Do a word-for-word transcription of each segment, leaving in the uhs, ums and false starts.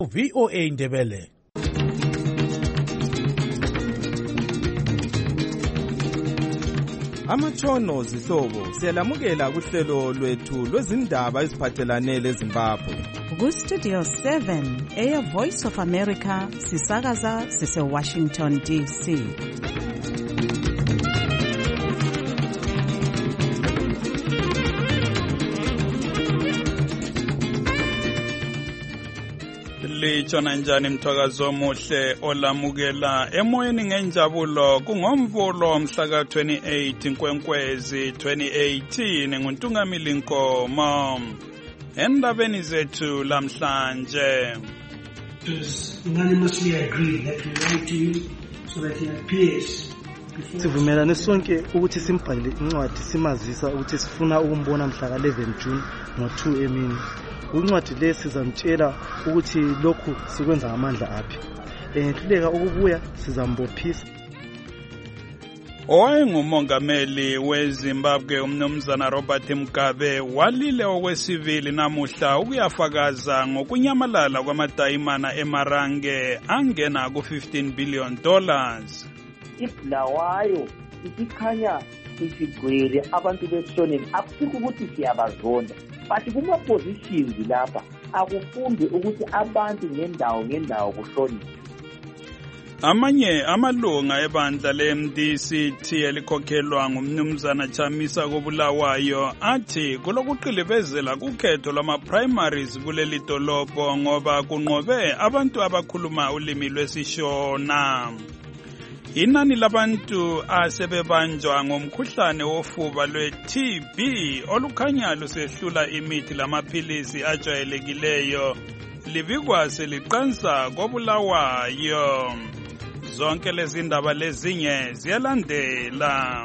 V O A Ndebele. Amatshono zihlobo siyalamukela kuhlelo lwethu lwezindaba eziphathelane leZimbabwe. Ku Studio seven, Air Voice of America, sisakaza sise Washington D C. Litshona njani mthakazo omuhle olamukela emoyeni ngenjabulo kungomvulo mhla ka twenty-eight Nkwenkwezi twenty eighteen nguNtungamili Nkomo endabeni zethu lamhlanje. It was unanimously agreed that we write to you so that he appears. Sivumelane sonke ukuthi simbhalele incwadi simazisa ukuthi sifuna ukumbona mhla ka eleven June ngo two emini. Uncwadi le sizamtshela ukuthi lokhu sikwenza amandla aphi. Enhluleka ukubuya sizambophisa. Owayengumongameli weZimbabwe umnumzana Robert Mugabe walile okwesivili namuhla ukuyafakaza ngokunyamalala kwamadayimana eMarange angena ku fifteen billion dollars. Ibulawayo isikhanya isigwele abantu besoneni akusikho ukuthi siyabazonda. But kuma positions lapha akufunde ukuthi abantu ngendawo ngendawo kuhlonishwe. Amanye amalunga ebandla le-M D C T elikhokhelwa ngumnumzana Chamisa koBulawayo athi kulokuqilibezela kukhetho lwama-primaries kuleli dolobho ngoba kunqobe abantu abakhuluma ulimi lwesishona. Inani labantu asebebanjwa ngomkhuhlane wofuba lwe-T B olukhanya lusehlula imithi lamaphilisi ajwayelekileyo libikwa seliqansa koBulawayo. Zonke lezi ndaba lezinye ziyalandela.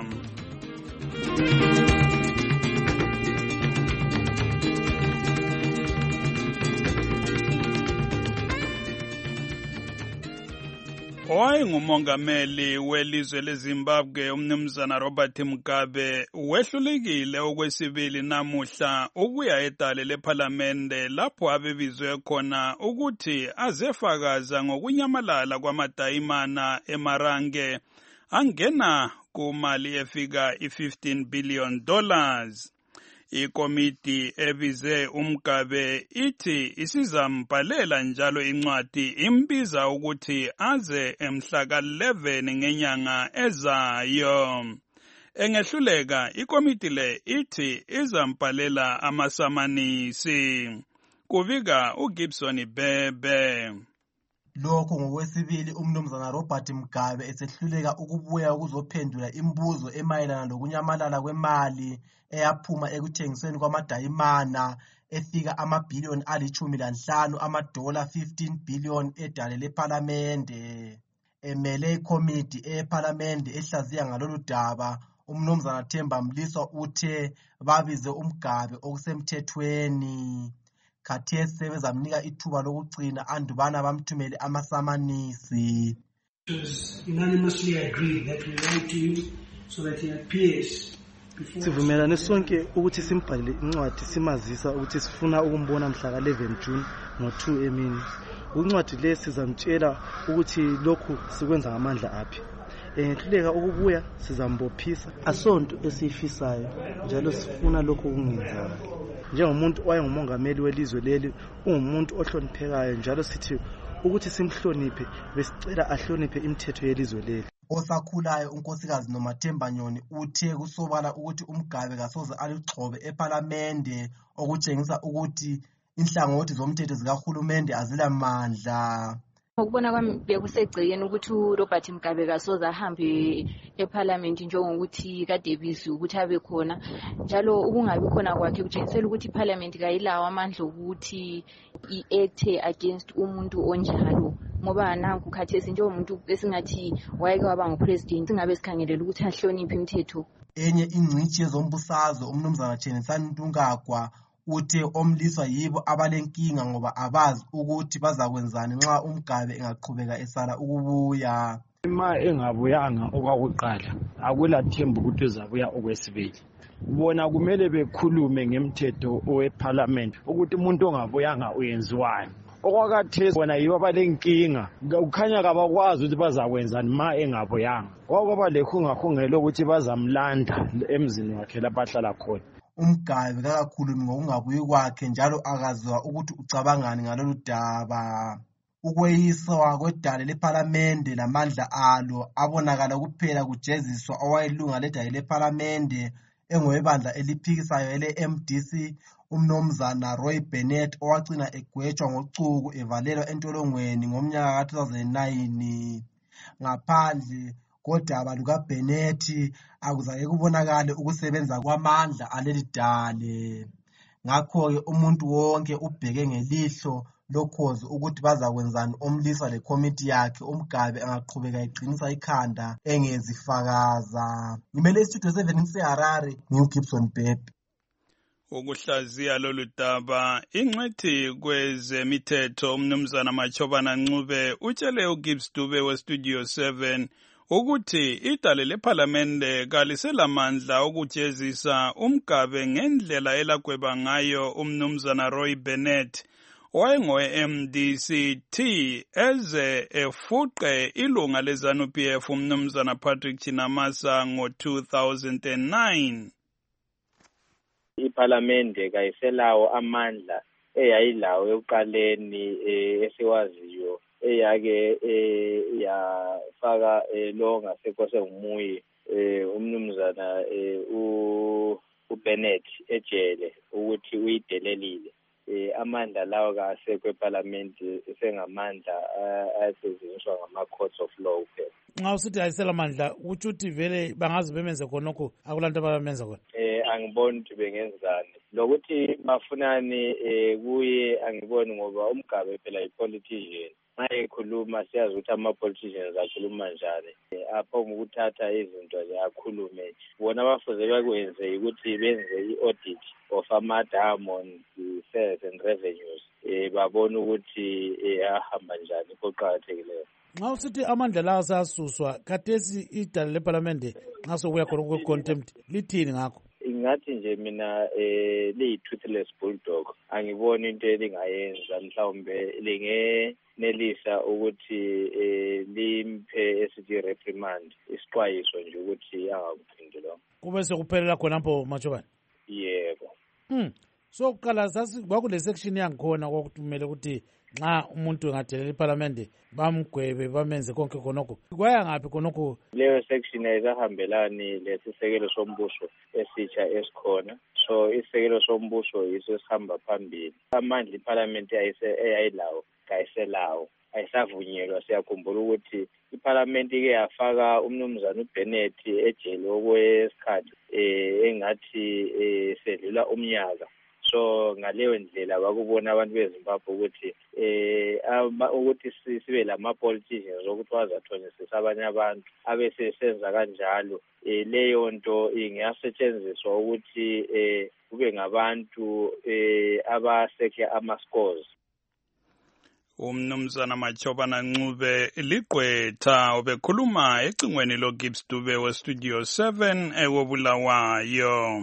Owayengumongameli welizwe leZimbabwe umnumzana Robert Mugabe wehlulekile okwesibili namuhla ukuya edale lePhalamende lapho abebizwe khona ukuthi azefakaza ngokunyamalala kwamadayimana eMarange angena kumali efika i-fifteen billion dollars. Ikomiti ebize uMgabe ithi isizambhalela njalo incwadi imbiza ukuthi aze emhla ka eleven ngenyanga ezayo. Engehluleka ikomiti le ithi izambhalela amasamanisi. Kuvika uGibson Bebe. Lokho ngokwesibili umnumzana Robert Mugabe esehluleka ukubuya ukuzophendula imibuzo emayelana lokunyamalala kwemali eyaphuma ekuthengisweni kwamadayimana efika amabhiliyoni alitshumi lanhlanu amadola fifteen billion edale lePhalamende. Emele ikomiti ePhalamende ehlaziya ngalolu daba umnumzana Themba Mliswa uthe babize uMgabe okusemthethweni. Khathesi sebezamnika ithuba lokugcina andubana bamthumele amasamanisi. It was unanimously agreed that we write to you so that he appears. Sivumelane sonke ukuthi simbhalele incwadi simazisa ukuthi sifuna ukumbona mhla ka eleven June ngo two emini. Uncwadi le sizamtshela ukuthi lokhu sikwenza amandla aphi. Enhluleka ukubuya sizambophisa. Asonto esifisayo njalo sifuna lokho kungenzakala. Njengomuntu owayengumongameli welizwe leli ungumuntu ohloniphekayo njalo sithi ukuthi simhloniphe besicela ahloniphe imithetho yelizwe leli. Osakhulayo unkosikazi Nomathemba Nyoni uthe kusobala ukuthi uMgabe kasoze alixhobe ePhalamende okutshengisa ukuthi inhlangothi zomthetho zikahulumende azilamandla. Ukubona kwami bekusegcekeni ukuthi uRobert Mugabe kasoze ahambe eParliament njengokuthi kade bizwe ukuthi abe khona njalo ukungabi khona kwakhe kutshengisela ukuthi iParliament kayilawo amandla ukuthi i-act against umuntu onjalo ngoba nanku khathesi njengomuntu esingathi wayeke waba ngupresident singabe sikhangelela ukuthi ahloniphe imithetho. Enye ingcitshi yezombusazwe umnumzana Chenisani Ntungagwa uthe omliswa yibo abalenkinga ngoba abazi ukuthi bazakwenzani nxa uMgabe engaqhubeka esala ukubuya. Ma engabuyanga okwakuqala akulathemba ukuthi uzabuya okwesibili. Bona kumele bekhulume ngemthetho weParliament ukuthi umuntu ongabuyanga uyenziwani. okwakathesi wena yibo abalenkinga kukhanya kabakwazi ukuthi bazakwenzani ma engabuyanga kwaba lekhungahungelo ukuthi bazamlanda emzini wakhe lapha ahlala khona. UMgabe kakakhulumi ngokungabuyi kwakhe njalo akaziwa ukuthi ucabangani ngalolu daba. Ukweyiswa kwedale lephalamende lamandla alo abonakala kuphela kujeziswa owayelunga ledale lephalamende engowebandla eliphikisayo ele-M D C umnomzana Roy Bennett owagcina egwetshwa ngocuku evalelwa entolongweni ngomnyaka ka two thousand nine. Ngaphandle kodaba lukaBennett akuzake kubonakale ukusebenza kwamandla aleli dale. Ngakho-ke umuntu wonke ubheke ngelihlo lokhozi ukuthi bazakwenzani omlisa lekomiti yakhe uMgabe angaqhubeka eqinisa ikhanda engezifakaza. Ngimele istudio seven ngiseHarare ngiuGibson Bebe. Ukuhlaziya lolu daba ingcwethi kwezemithetho umnumzana Machobana Ncube utshele uGibbs Dube westudio seven ukuthi idale lephalamende kaliselamandla ukujezisa uMgabe ngendlela elagweba ngayo umnumzana Roy Bennett owayengowe-M D C T eze efuqe ilunga leZANU P F umnumzana Patrick Chinamasa ngo two thousand nine. Iphalamende kayiselawo amandla eyayilawo ekuqaleni esiwaziyo eyake yafaka lo ngasekho sengumuyi umnumzana uBennett ejele ukuthi uyidelelile. Amandla lawo kasekho eParliament sengamandla asetshenziswa ngama-courts of law kuphela. Nxa usithi ayisela amandla utsho ukuthi vele bangaze bemenze khonokho akulanto abamenza khona. Eh angiboni ukuthi bengenzani. Lokuthi bafunani kuye angiboni ngoba uMgabe phela yi-politician. Nxa ekhuluma siyazi ukuthi ama-politicians akhuluma njani. Apho ngokuthatha izinto nje akhulume. Bona bafuze bakwenze ukuthi benze i-audit of ama-dam on the sales and revenues. Eh babona ukuthi ahamba njani koqhakathekileyo. Nxa usithi amandla lawo asasuswa khathesi idale leParliament nxa sokuya khona ku-contempt lithini ngakho? Ingathi nje mina eh liyi-toothless bulldog angiboni into elingayenza mhlawumbe lingenelisa ukuthi eh limphe esithi reprimand isixwayiso nje ukuthi angakuphindi lo. Kube sekuphelela khona lapho Machobana? Yebo. Hmm. So kuqala sasi kwakule section yangikhona kwakuthumele ukuthi nxa umuntu engadelela iParliament bamgwebe bamenze konke khonokho. Kwaya ngaphi khonokho? Leyo section ayizahambelani lesisekelo sombuso esitsha esikhona. So isisekelo sombuso yiso esihamba phambili. Amandla iParliament eyayilawo kayiselawo. Ayisavunyelwa siyakhumbula ukuthi iParliament ke yafaka umnumzana uBennett ejele okwesikhathi eh engathi eh sedlula umnyaka. So ngaleyo ndlela bakubona abantu beZimbabwe ukuthi eh ukuthi sibe lama politicians ukuthi bazathonisisa abanye abantu abese senza kanjalo eh leyo nto ingasetshenziswa ukuthi eh kube ngabantu eh abasekhe ama scores. Umnumzana Machobana Ncube ligqwetha obekhuluma ecingweni lo Gibbs Dube we Studio seven ewoBulawayo.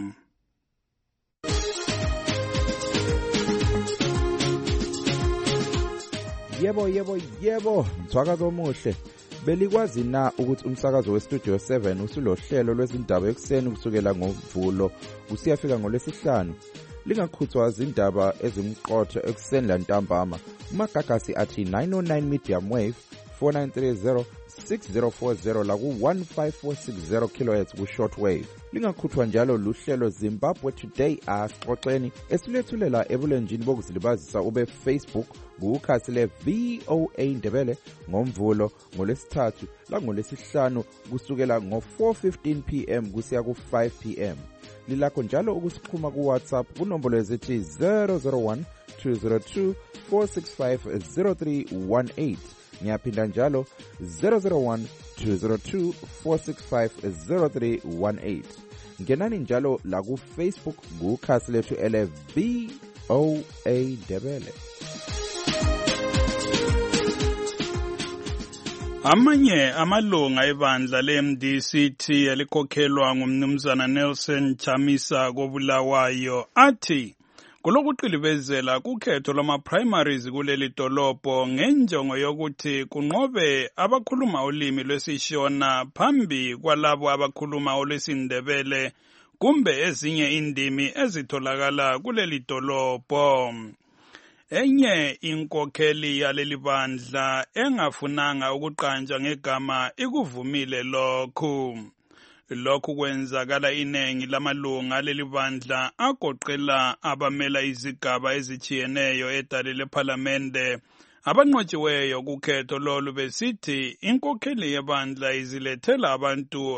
Yebo yebo yebo mthwakazo omuhle. Belikwazi na ukuthi umsakazo weStudio seven usulohlelo lwezindaba ekseni kusukela ngoMvulo kusiyafika ngoLwesihlanu. Lingakhuthwa izindaba ezimqotho ekseni lantambama. Umagagasi athi nine oh nine medium wave four nine three zero six zero four zero la ku one five four six zero kilohertz ku short wave. Lingakhuthwa njalo luhlelo Zimbabwe Today asixoxeni esilethulela ebulenjini bokuzilibazisa ube Facebook kukhasi le V O A Ndebele ngoMvulo ngoLesithathu la ngoLesihlanu kusukela ngo four fifteen p m kusiya ku five p m. Lilakho njalo ukusikhuma ku WhatsApp kunombolo ezithi zero zero one two zero two four six five zero three one eight. Ngiyaphinda njalo zero zero one two zero two four six five zero three one eight. Ngenani njalo la ku Facebook kukhasi lethu ele V O A Ndebele. Amanye amalunga ebandla le-M D C T elikhokhelwa ngumnumzana Nelson Chamisa koBulawayo athi kulokuqilibezela kukhetho lwama-primaries kuleli dolobho ngenjongo yokuthi kunqobe abakhuluma ulimi lwesishona phambi kwalabo abakhuluma olwesindebele kumbe ezinye indimi ezitholakala kuleli dolobho. Enye inkokheli yaleli bandla engafunanga ukuqanjwa ngegama ikuvumile lokhu. Lokhu kwenzakala iningi lamalunga leli bandla agoqela abamela izigaba ezijiyeneyo edale lephalamende abanqotshiweyo kukhetho lolu besithi inkokheli yebandla izilethela abantu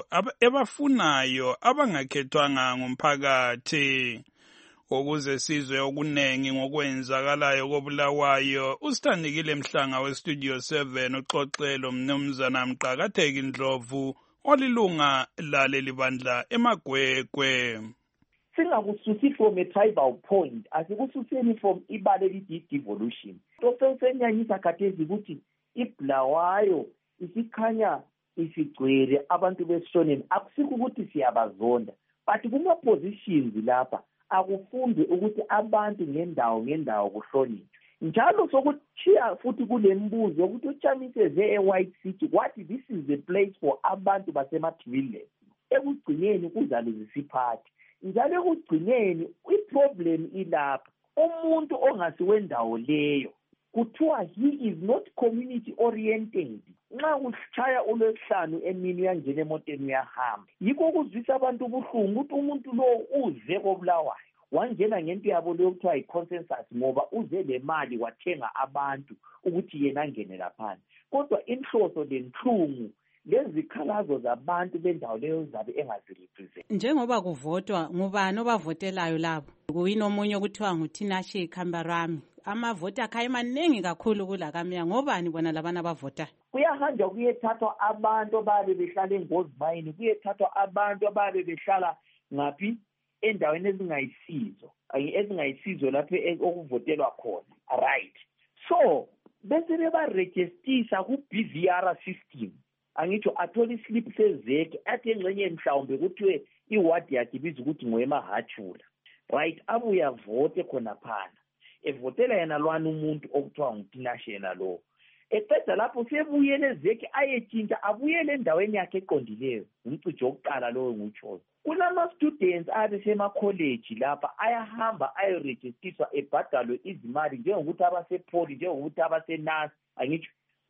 ebafunayo abangakhethwanga ngumphakathi. Ukuze sizwe okunengi ngokwenzakalayo koBulawayo, uSithandikile Mhlanga weStudio seven uxoxelo mnumzana Mqakatheki Ndlovu olilunga laleli bandla eMagwegwe. Singakususi from a tribal point, asikususeni from ibale li devolution. Tosesenyanyisa khathesi ukuthi iBulawayo isikhanya isigcwele abantu besishoneni, akusikho ukuthi siyabazonda, but kuma positions lapha akufundwe ukuthi abantu ngendawo ngendawo kuhlonishwe. Njalo sokuchiya futhi kule mbuzo ukuthi uChamise ze eWhite City wathi this is the place for abantu basemaThibile. Ekugcineni kuzabe zisiphathi. Njalo ekugcineni iproblem ilapha. Umuntu ongasiwendawo leyo kuthiwa he is not community oriented. Nxa ushaya uLwesihlanu emini uyangena emotweni uyahamba. Yikho kuzwisa abantu ubuhlungu ukuthi umuntu lo uze koBulawayo wangena ngento yabo leyo kuthiwa i-consensus ngoba uze le mali wathenga abantu ukuthi yena angene laphana. Kodwa inhloso lenhlungu lezikhalazo zabantu bendawo leyo zabe engazirepresent. Njengoba kuvotwa ngubani obavotelayo labo? Kuyini omunye kuthiwa nguTinashe Kambarami. Amavoti akhaye maningi kakhulu kulakamya ngobani bona labana abavota? Kuyahanjwa kuyethathwa abantu ababe behlala eNgozmayini, kuyethathwa abantu ababe behlala ngaphi endaweni ezingayisizo, ezingayisizo lapho okuvotelwa khona. Right. So, bese bebaregistisa ku-B V R system. Angitsho athola islip sezeke athi engxenye mhlawumbe kuthiwe iward yakhe ibiza ukuthi ngoyemaHathula. Right, abuye avote khona phana. Evotela yena lwana umuntu okuthiwa nguTinashe yena lo. Eqeda lapho sebuyele ezeke ayetshintsha abuyele endaweni yakhe eqondileyo. Umcijo wokuqala lowo ngutsho. Kulama students abe sema college lapha ayahamba ayoregistiswa ebhadalwe izimali njengokuthi abasepoli njengokuthi abaseNAS angitsho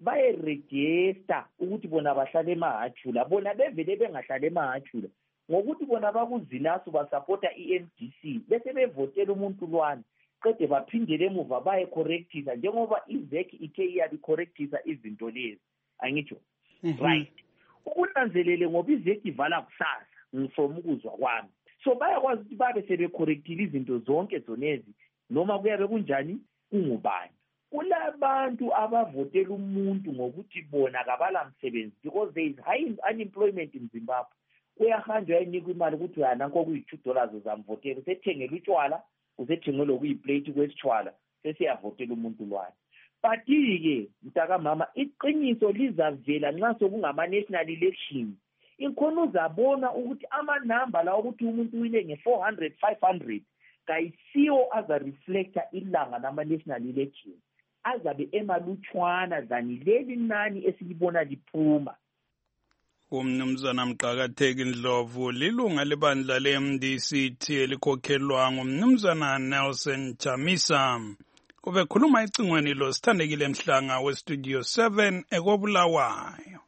bayeregister ukuthi bona bahlale emaHathula, bona bevele bengahlale emaHathula ngokuthi bona bakuzinasu basupporta i-M D C bese bevotela umuntu lwana qede baphindele emuva baye correctisa njengoba izeki ithe iyabi correctisa izinto lezi angitsho. Right, ukunanzelele ngoba izeki ivala kusasa ngifoma ukuzwa kwami. So bayakwazi ukuthi babe sebecorrectile izinto zonke zonezi noma kuyabe kunjani kungubani. Kulabantu abavotela umuntu ngokuthi bona kabala msebenzi because there is high unemployment in Zimbabwe. Kuyahanjwa yayinikwa imali ukuthi yana kokuyi-two dollars uzamvotela, usethengela utshwala, usethengela okuyiplate kwesitshwala, sesiyavotela umuntu lwana. But-ke mntakamama iqiniso lizavela nxa sokungama-national elections. Inkhona uzabona ukuthi amanamba la ukuthi umuntu wile nge-four hundred, five hundred kayisiwo aza-reflecta ilanga nama-national elections. Azabe emalutshwana zani leli nani esilibona liphuma. Umnumzana Mqakatheki Ndlovu lilunga lebandla le-M D C T elikhokhelwa ngumnumzana Nelson Chamisa. Ubekhuluma ecingweni lo Sithandekile Mhlanga weStudio seven ekoBulawayo.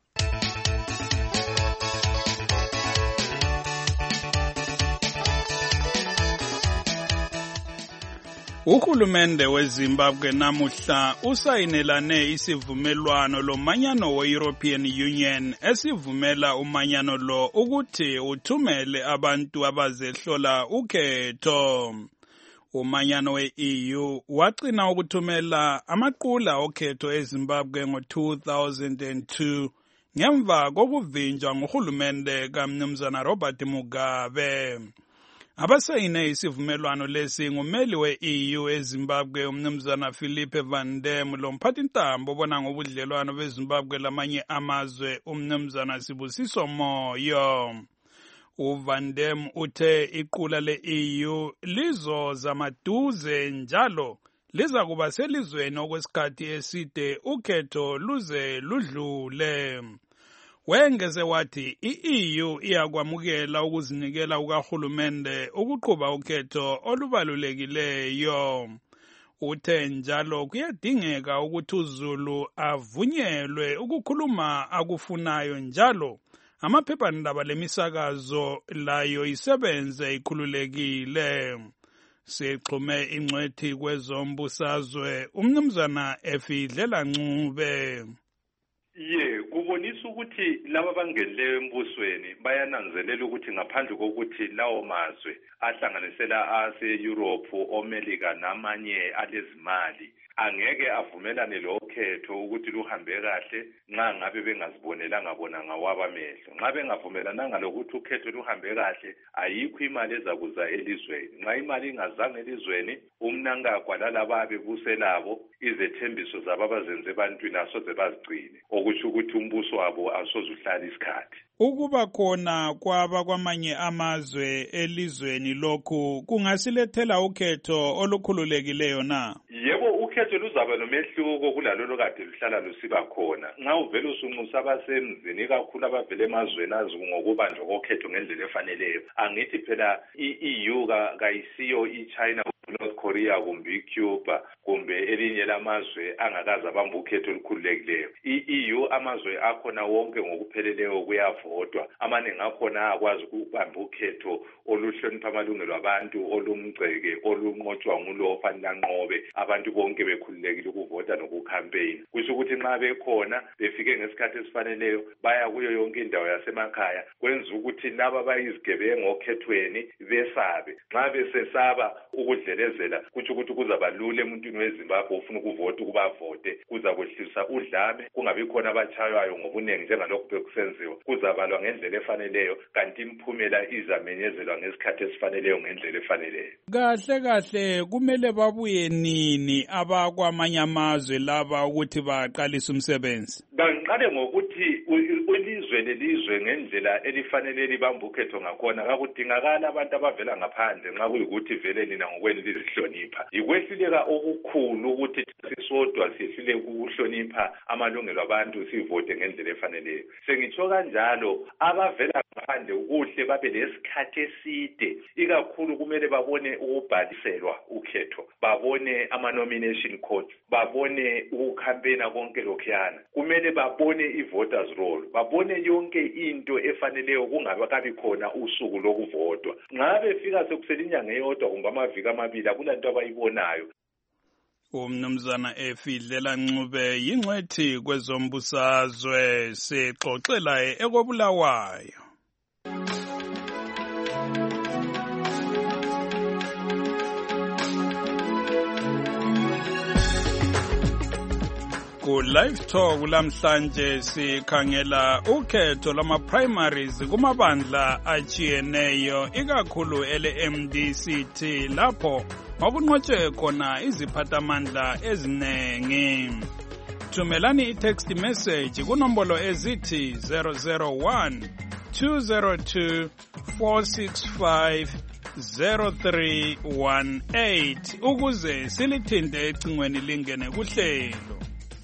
Uhulumende weZimbabwe namuhla usayinelane isivumelwano lomanyano we-European Union esivumela umanyano lo ukuthi uthumele abantu abazehlola ukhetho. Umanyano we-E U wagcina ukuthumela amaqula okhetho eZimbabwe ngo-two thousand two ngemva kokuvinjwa nguhulumende kaMnumzana Robert Mugabe. Abasayine isivumelwano lesi ngumeli we-E U eZimbabwe umnumzana Philippe Van Dem lomphathintambo obona ngobudlelwano beZimbabwe lamanye amazwe umnumzana Sibusiso Moyo. uVan Dam uthe iqula le-E U lizoza maduze njalo liza kuba selizweni okwesikhathi eside ukhetho luze ludlule. Wengeze wathi i-E U iyakwamukela ukuzinikela kukahulumende ukuqhuba ukhetho olubalulekileyo. Uthe njalo kuyadingeka ukuthi uZulu avunyelwe ukukhuluma akufunayo njalo amaphephandaba lemisakazo layo isebenze ikhululekile. Sixhume ingcwethi kwezombusazwe umnumzana Efidlela Ncube. Ye kubonisa ukuthi laba bangeneleyo embusweni bayananzelela ukuthi ngaphandle kokuthi lawo mazwe ahlanganisela ase-Europe, oMelika namanye alezimali angeke avumelane lo khetho ukuthi luhambe kahle nxa ngabe bengazibonelanga bona ngawabamehlo. Nxa bengavumelananga lokuthi ukhetho luhambe kahle ayikho imali ezakuza elizweni. Nxa imali ingazange elizweni umnankagwa lalaba bebuselabo izethembiso zabo abazenze ebantwini asoze bazigcine, okusho ukuthi umbuso wabo asoze uhlala isikhathi. Ukuba khona kwaba kwamanye amazwe elizweni lokhu kungasilethela ukhetho olukhululekileyo na? Yebo, ukhetho luzaba nomehluko kulalolo kade luhlala lusiba khona. Nxa uvele usunxusa abasemzini kakhulu abavele emazweni azi ngokubanjwa kokhetho ngendlela efaneleyo, angithi phela i-E U kayisiyo i-China, North Korea kumbe iCuba kumbe elinye lamazwe angakaza bamba ukhetho olukhululekileyo. I-E U amazwe akhona wonke ngokupheleleyo kuyavotwa. Amaningi akhona akwazi ukubamba ukhetho oluhlonipha amalungelo abantu, olumgceke, olunqotshwa ngulo ofanele anqobe, abantu bonke bekhululekile ukuvota nokucampaign. Kusho ukuthi nxa bekhona befike ngesikhathi esifaneleyo baya kuyo yonke indawo yasemakhaya, kwenza ukuthi laba bayizigebengu okhethweni besabe. Nxa besesaba ukudlelezela kutsho ukuthi kuzabalula emuntwini weZimbabwe ufuna ukuvota ukuba vote, kuzakwehlisa udlame, kungabi khona abatshaywayo ngobunengi njengalokhu bekusenziwa, kuzabalwa ngendlela efaneleyo kanti imphumela izamenyezelwa ngesikhathi esifaneleyo ngendlela efaneleyo. Kahle kahle kumele babuye nini abakwamanye amazwe laba ukuthi baqalise umsebenzi? Banqale ngokuthi ilizwe lelizwe ngendlela elifanele libamba ukhetho ngakhona kakudingakala abantu abavela ngaphandle nxa kuyikuthi vele nina ngokwenu lizihlonipha. Ikwehluleka okukhulu ukuthi sisodwa siyehlule ukuhlonipha amalungelo abantu sivote ngendlela efaneleyo. Sengitsho kanjalo abavela ngaphandle ukuhle babe lesikhathi eside, ikakhulu kumele babone ukubhaliselwa ukhetho, babone ama-nomination codes, babone ukucampaigna konke lokhuyana. Kumele babone i-voters roll, babone yonke into efaneleyo kungakabi khona usuku lokuvotwa. Nxa befika sekusele inyanga eyodwa kumbe amaviki amabili akulanto abayibonayo. Umnumzana Efidlela Ncube yingcwethi kwezombusazwe sixoxela ekobulawayo. Ku-Live Talk lamhlanje sikhangela ukhetho lama-primaries kumabandla ajiyeneyo ikakhulu ele-M D C T lapho okunqotshwe khona iziphathamandla ezinengi. Thumelani i-text message kunombolo ezithi zero zero one two zero two four six five zero three one eight ukuze silithinte ecingweni lingene kuhlelo.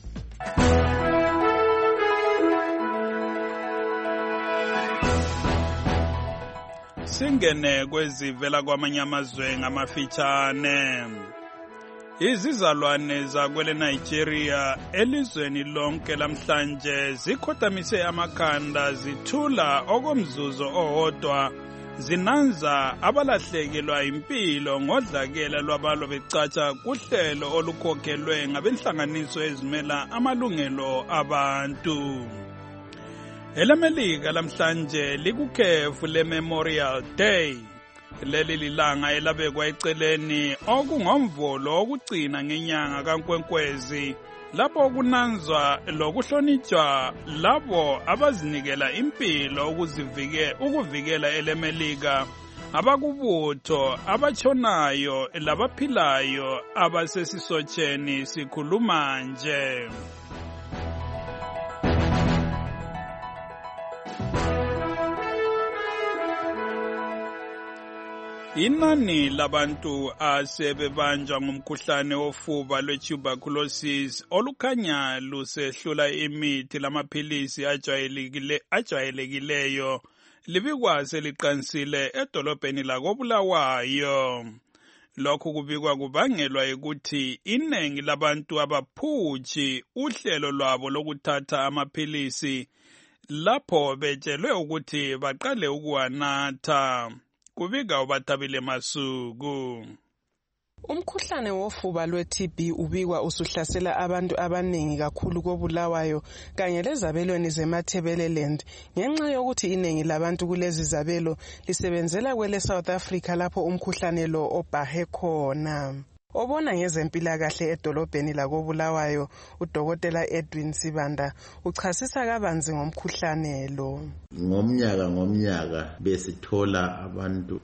Singene kwezivela kwamanye amazwe ngamafitshane. Izizalwane zakwele Nigeria elizweni lonke lamhlanje zikhotamise amakhanda zithula okomzuzu owodwa zinanza abalahlekelwa impilo ngodlakela lwabalwa becatsha kuhlelo olukhokhelwe ngabenhlanganiso ezimela amalungelo abantu. ElaMelika lamhlanje likukhefu le-Memorial Day. Leli lilanga elabekwa eceleni okungomvolo okugcina ngenyanga kaNkwenkwezi lapho kunanzwa lokuhlonitshwa labo abazinikela impilo ukuzivike ukuvikela eleMelika, abakubutho abatshonayo labaphilayo abasesisotsheni sikhuluma nje. Inani labantu asebebanjwa ngumkhuhlane wofuba lwe-tuberculosis olukhanya lusehlula imithi lamaphilisi ajwayelekile ajwayelekileyo libikwa seliqansile edolobheni lakoBulawayo. Lokhu kubikwa kubangelwa ukuthi iningi labantu abaphutshi uhlelo lwabo lokuthatha amaphilisi lapho betshelwe ukuthi baqale ukuwanatha. Kubika uBatabile Masuku. Umkhuhlane wofuba lwe-T B ubikwa usuhlasela abantu abaningi kakhulu koBulawayo kanye lezabelweni zeMatabeleland ngenxa yokuthi iningi labantu kulezi zabelo lisebenzela kwele South Africa lapho umkhuhlane lo obhahe khona. Obona ngezempilakahle edolobheni lakoBulawayo uDokotela Edwin Sibanda uchasisa kabanzi ngomkhuhlane lo. Ngomnyaka ngomnyaka besithola abantu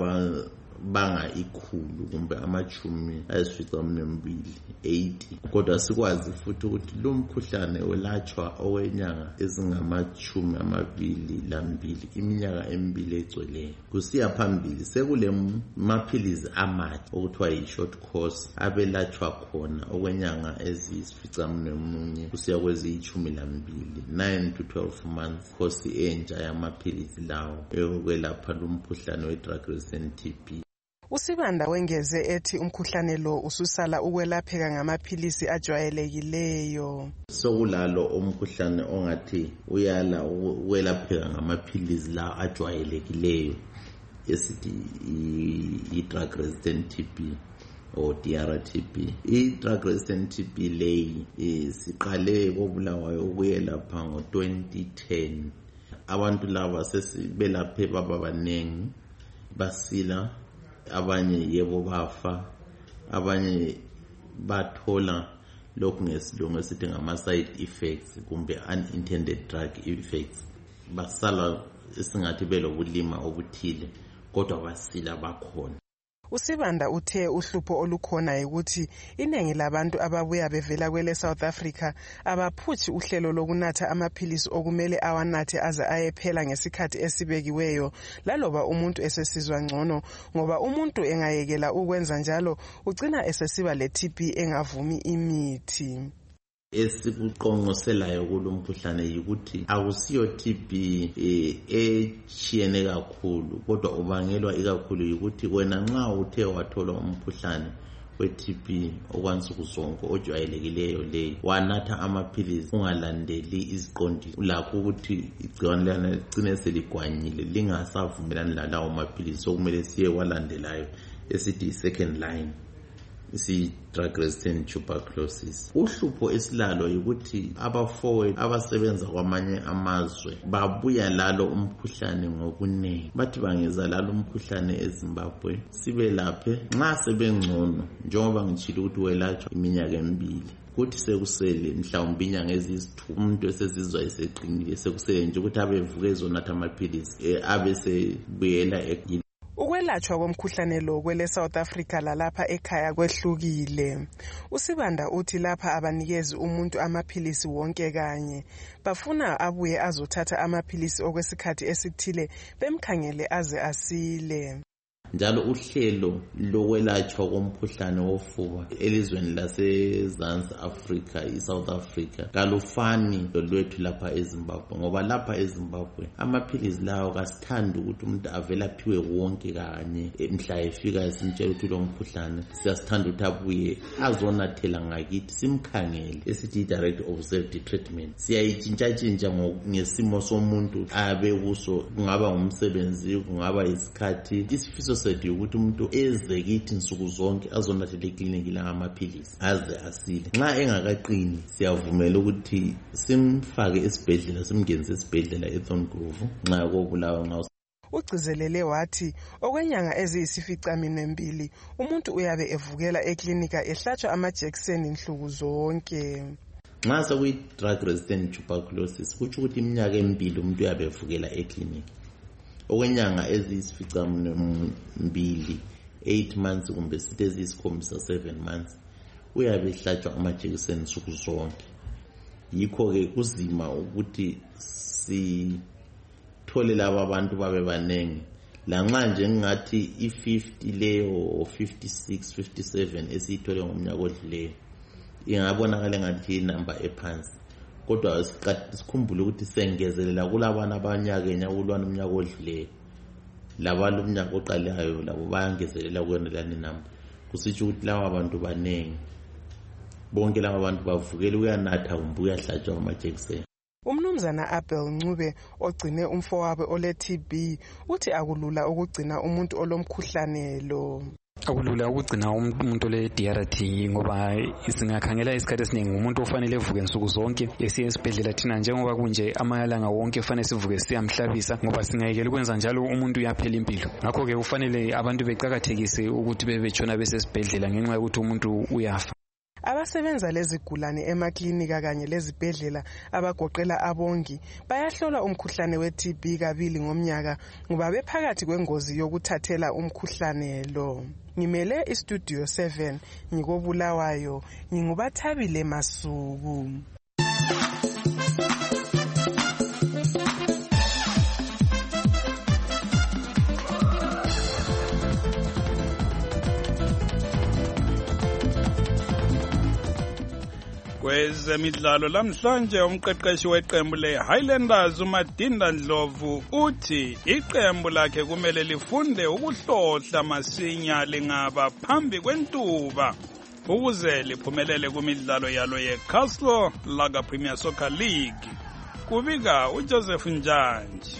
abanga ikhulu kumbe amachumi ayisificaminwembili eighty, kodwa sikwazi futhi ukuthi lo mkhuhlane welatshwa okwenyanga ezingamachumi amabili lambili iminyaka emibili egcweleyo. Kusiya phambili sekule maphilizi amatsha okuthiwa yi-short course abelatshwa khona okwenyanga eziyisificamunwemunye kusiya kweziyishumi lambili, nine to twelve months course entsha yamaphilizi lawo eyokwelapha lo mkhuhlane we-drug resistant T B. Usibanda wengeze ethi umkhuhlane lo ususala ukwelapheka ngamaphilisi ajwayelekileyo. Sokulalo umkhuhlane ongathi uyala ukwelapheka ngamaphilisi la ajwayelekileyo esithi i-drug resistant T B or D R T B. I-drug resistant T B leyi siqale koBulawayo ukuyelapha ngo twenty ten. Abantu laba sesibelaphe baba banengi basila, abanye yebo bafa, abanye bathola lokhu ngesilungu esithi ngama side effects kumbe unintended drug effects. Basala esingathi belobulima obuthile kodwa basila bakhona. Usibanda uthe uhlupho olukhona ukuthi iningi labantu ababuya bevela kwele South Africa abaphutshi uhlelo lokunatha amaphilisi okumele awanathe aze ayephela ngesikhathi esibekiweyo laloba umuntu esesizwa ngcono, ngoba umuntu engayekela ukwenza njalo ugcina esesiba le-T B engavumi imithi. Esikuqongqoselayo kulo mkhuhlane yikuthi akusiyo T B echiyene kakhulu kodwa ubangelwa ikakhulu yikuthi wena nxa uthe wathola umkhuhlane we-T B okwansuku zonke ojwayelekileyo leyo wanatha amaphilisi ungalandeli iziqondiso, ulakho ukuthi igciwane lana ligcine seligwanyile lingasavumelani lalawo maphilisi okumele siye walandelayo esithi second line isi-drug resistant tuberculosis. Uhlupho esilalo yikuthi abafowethu abasebenza kwamanye amazwe babuya lalo umkhuhlane ngokunengi, bathi bangeza lalo umkhuhlane eZimbabwe sibelaphe nxa sebengcono njengoba ngitshilo ukuthi welatshwa iminyaka emibili kuthi sekusele mhlawumbe inyanga eziyisithupha umuntu esezizwa eseqinile sekusele nje ukuthi abevuke ezonatha amaphilisi abe sebuyela ekini. Ukwelatshwa komkhuhlane lo kwele South Africa lalapha ekhaya kwehlukile. Usibanda uthi lapha abanikezi umuntu amaphilisi wonke kanye, bafuna abuye azothatha amaphilisi okwesikhathi esithile bemkhangele aze asile. Njalo uhlelo lokwelatshwa komkhuhlane wofuba elizweni laseZansi Africa iSouth Africa kalufani lolwethu lapha eZimbabwe, ngoba lapha eZimbabwe amaphilisi lawo kasithandi ukuthi umuntu avelaphiwe wonke kanye mhla efika simtshela ukuthi lo mkhuhlane siyasithanda ukuthi abuye azonathela ngakithi simkhangele esithi direct observed treatment. Siyayitshintshatshintsha ngesimo somuntu abe kuso, kungaba ngumsebenzi kungaba isikhathi. Isifiso sethu ukuthi umuntu eze kithi nsuku zonke azonathela ekliniki la amaphilisi aze asile. Nxa engakaqini siyavumela ukuthi simfake esibhedlela simngenise esibhedlela eThorngrove nxa koBulawayo nxa. Ugcizelele wathi okwenyanga eziyisificaminwembili umuntu uyabe evukela eklinika ehlatshwa amajekiseni nhluku zonke. Nxa sekuyi-drug resistant tuberculosis kutsho ukuthi iminyaka emibili umuntu uyabe evukela eklinika. Okwenyanga eziyisificaminwembili eight months kumbe sithi eziyisikhombisa seven months uyabe ehlatshwa amajekiseni nsuku zonke. Yikho-ke kuzima ukuthi sithole laba abantu babe banengi lanxa nje ngingathi i-fifty leyo or fifty-six fifty-seven esiyithole ngomnyaka odluleyo ingabonakala ngathi inamba ephansi, kodwa sikhumbule ukuthi sengezelela kulabana abanyakenya kulwana umnyaka odluleyo, labalo umnyaka oqalayo labo bayangezelela kuyona lani namba. Kusitsho ukuthi laba bantu banengi, bonke laba bantu bavukela uyanatha kumbe uyahlatshwa amajekiseni. Umnumzana Abel Ncube ogcine umfowabo ole T B uthi akulula ukugcina umuntu olomkhuhlane lo. Akulula ukugcina umuntu ole D R T ngoba singakhangela isikhathi esiningi umuntu ofanele evuke nsuku zonke esiye esibhedlela thina njengoba kunje amalanga wonke kufanele sivuke siyamhlabisa ngoba singayekela ukwenza njalo umuntu uyaphela impilo. Ngakho ke kufanele abantu beqhakathekise ukuthi bebetshona besesibhedlela ngenxa yokuthi umuntu uyafa. Abasebenza lezigulane emaklinika kanye lezibhedlela abagoqela abongi bayahlola umkhuhlane we-T B kabili ngomnyaka ngoba bephakathi kwengozi yokuthathela umkhuhlane lo. Ngimele istudio seven ngikobulawayo, ngingubathabile Masuku. Kwezemidlalo lamhlanje umqeqeshi weqembu le-Highlanders uMadinda Ndlovu uthi iqembu lakhe kumele lifunde ukuhlohla masinya lingaba phambi kwentuba ukuze liphumelele kumidlalo yalo ye-Castle Lager Premier Soccer League. Kubika uJoseph Njanji.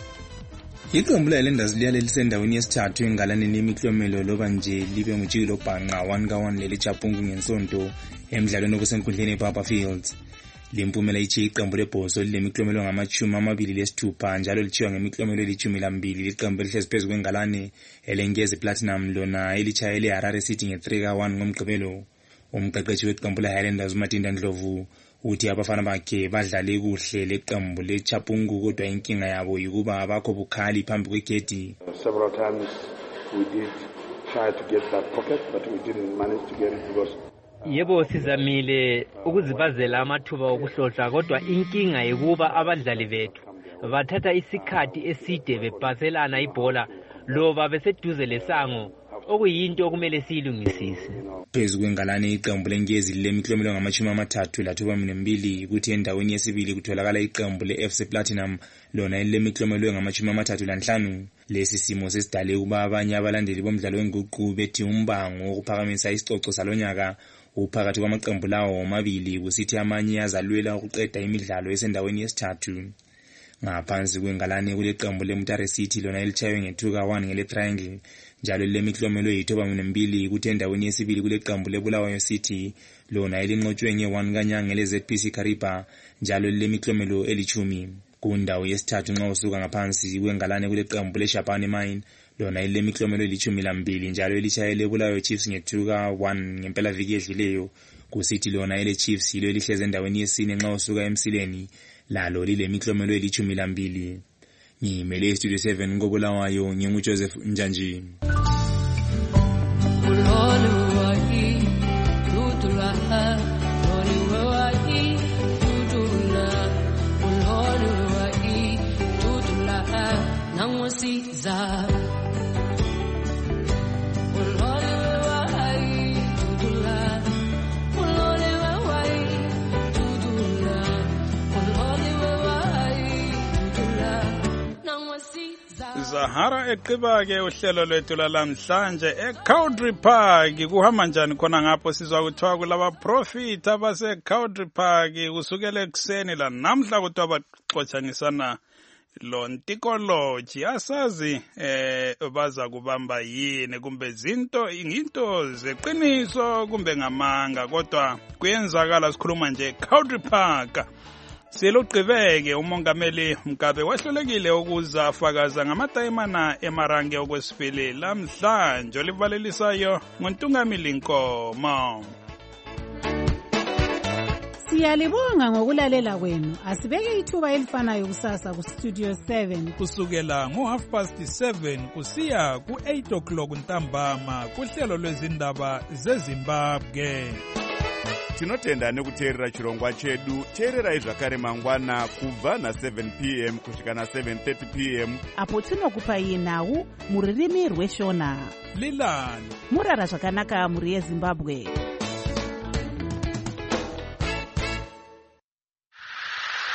Iqembu le-Highlanders liya lisendaweni yesithathu engalaneni imiklomelo loba nje libe ngujikelo bhanqa one ka one leli Chapungu ngensonto emidlalweni obusenkundleni ePapa Fields. Limpumela ichi iqembu lebhoso lilemiklomelo ngamachumi amabili lesithupha njalo lichiwa ngemiklomelo elithumi lambili. Liqembu elihlezi phezu kwengalane elengezi Platinum lona elichayele Harare City nge-three ka one ngomgqibelo. Umqeqeshi weqembu le-Highlanders uMadinda Ndlovu uthi abafana bakhe badlale kuhle leqembu leChapungu kodwa inkinga yabo yikuba abakho bukhali phambi kwegedi. Several times we did try to get that pocket but we didn't manage to get it because Yebo sizamile ukuzibazela amathuba okuhlohla kodwa inkinga yikuba abadlali bethu bathatha isikhathi eside bebhaselana ibhola loba beseduze lesango okuyinto okumele siyilungisise. Phezu kwengalane iqembu lengezi lemiklomelo ngamachumi amathathu lathuba mbili kuthi endaweni yesibili kutholakala iqembu le-F C Platinum lona elemiklomelo ngamachumi amathathu lanhlanu. Lesi simo sesidale ukuba abanye abalandeli bomdlalo wenguqu bethi umbango wokuphakamisa isicoco salonyaka uphakathi kwamaqembu lawo omabili kusithi amanye azalwela ukuqeda imidlalo esendaweni yesithathu. Ngaphansi kwengalane kuleqembu leMutare City lona elichaywe nge-two ka one ngele Triangle njalo lemiklomelo yithoba mbili kuthi endaweni yesibili kuleqembu leBulawayo City lona elinqotshwe nge-one kanyanga ngele Z P C Kariba njalo lemiklomelo elichumi. Kundawo yesithathu nxa usuka ngaphansi kwengalane kuleqembu leShabane Mine lona elemiklomelo elichumi lambili njalo elichayele Bulawayo Chiefs nge-two ka one ngempela viki edluleyo. Kusithi lona ele Chiefs yilo elihleze endaweni yesine nxa usuka emsileni lalo lilemiklomelo elichumi lambili. Ngimele Studio seven ngobulawayo nginguJoseph Njanji. Zahara eqiba-ke uhlelo lwethu lalamhlanje eCowdry Park. Kuhamba njani khona ngapho sizwa kuthiwa kulaba profit abase-Cowdry Park kusukela ekuseni la namhla kuthiwa baxotshanisana lo ntikoloji. Asazi eh baza kubamba yini kumbe zinto inginto zeqiniso kumbe ngamanga kodwa kuyenzakala. Sikhuluma nje eCowdry Park. Siloqhubeke umongameli Mgabe wahlolekile ukuza afakaza ngamatayimana emarange okwesifili lamhlanje olivalelisayo ngontungamili Nkomo. Siyalibonga ngokulalela kwenu. Asibeke ithuba elifanayo kusasa ku Studio seven kusukela ngo half past seven kusiya ku eight o'clock ntambama kuhlelo lwezindaba zeZimbabwe. tinotenda nekuteerera chirongwa chedu. teererai zvakare mangwana kubva na-seven p m kusvika na-seven thirty p m apo tinokupai nhau mururimi rweshona. lilani murara zvakanaka mhuri yezimbabwe.